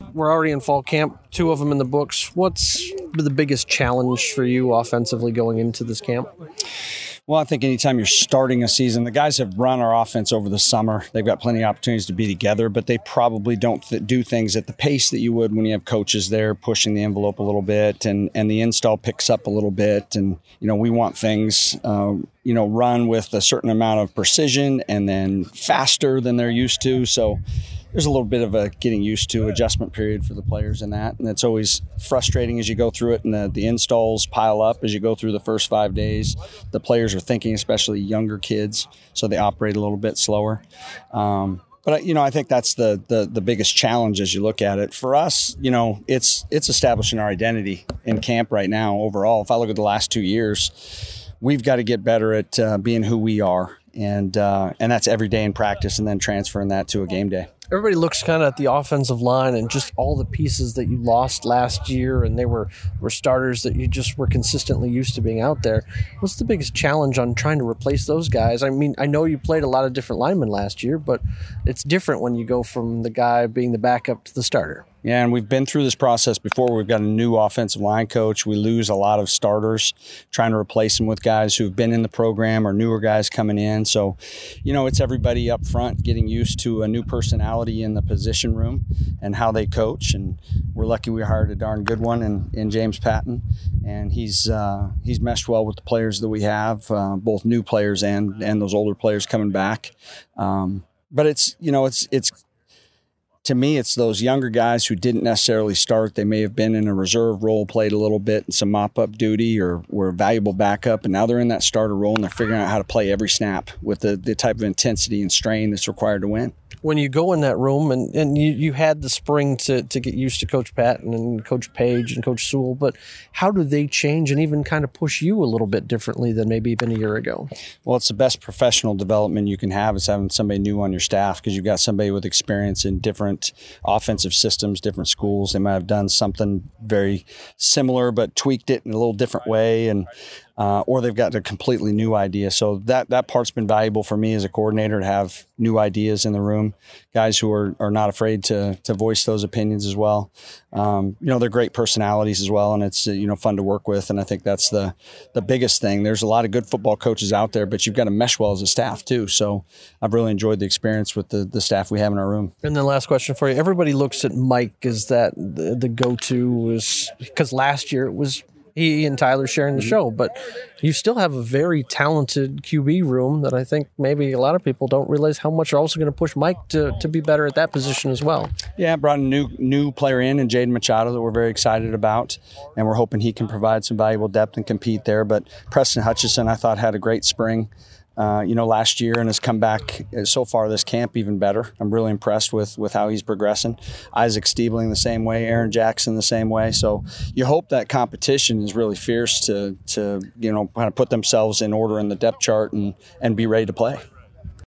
we're already in fall camp, 2 of them in the books. What's the biggest challenge for you offensively going into this camp? Well, I think anytime you're starting a season, the guys have run our offense over the summer. They've got plenty of opportunities to be together, but they probably don't do things at the pace that you would when you have coaches there pushing the envelope a little bit, and the install picks up a little bit. And, we want things, run with a certain amount of precision and then faster than they're used to. So there's a little bit of a getting used to adjustment period for the players in that. And it's always frustrating as you go through it, and the installs pile up as you go through the first 5 days. The players are thinking, especially younger kids, so they operate a little bit slower. But I think that's the biggest challenge as you look at it. For us, it's establishing our identity in camp right now overall. If I look at the last 2 years, we've got to get better at being who we are. And that's every day in practice, and then transferring that to a game day. Everybody looks kind of at the offensive line and just all the pieces that you lost last year, and they were starters that you just were consistently used to being out there. What's the biggest challenge on trying to replace those guys? I mean, I know you played a lot of different linemen last year, but it's different when you go from the guy being the backup to the starter. Yeah, and we've been through this process before. We've got a new offensive line coach. We lose a lot of starters, trying to replace them with guys who've been in the program or newer guys coming in. So, it's everybody up front getting used to a new personality in the position room and how they coach. And we're lucky we hired a darn good one in James Patton, and he's meshed well with the players that we have, both new players and those older players coming back. But it's to me, it's those younger guys who didn't necessarily start. They may have been in a reserve role, played a little bit in some mop-up duty, or were a valuable backup, and now they're in that starter role, and they're figuring out how to play every snap with the type of intensity and strain that's required to win. When you go in that room, and you had the spring to get used to Coach Patton and Coach Page and Coach Sewell, but how do they change and even kind of push you a little bit differently than maybe even a year ago? Well, it's the best professional development you can have is having somebody new on your staff, because you've got somebody with experience in different offensive systems, different schools. They might have done something very similar but tweaked it in a little different way, and or they've got a completely new idea. So that part's been valuable for me as a coordinator, to have new ideas in the room, guys who are not afraid to voice those opinions as well. They're great personalities as well, and it's fun to work with. And I think that's the biggest thing. There's a lot of good football coaches out there, but you've got to mesh well as a staff too. So I've really enjoyed the experience with the staff we have in our room. And then last question for you. Everybody looks at Mike as that the go-to, is because last year it was he and Tyler sharing the show, but you still have a very talented QB room that I think maybe a lot of people don't realize how much are also going to push Mike to be better at that position as well. Yeah, brought a new player in Jaden Machado that we're very excited about, and we're hoping he can provide some valuable depth and compete there. But Preston Hutchison, I thought, had a great spring. Last year, and has come back so far this camp even better. I'm really impressed with how he's progressing. Isaac Stiebling the same way, Aaron Jackson the same way. So you hope that competition is really fierce to kind of put themselves in order in the depth chart and be ready to play.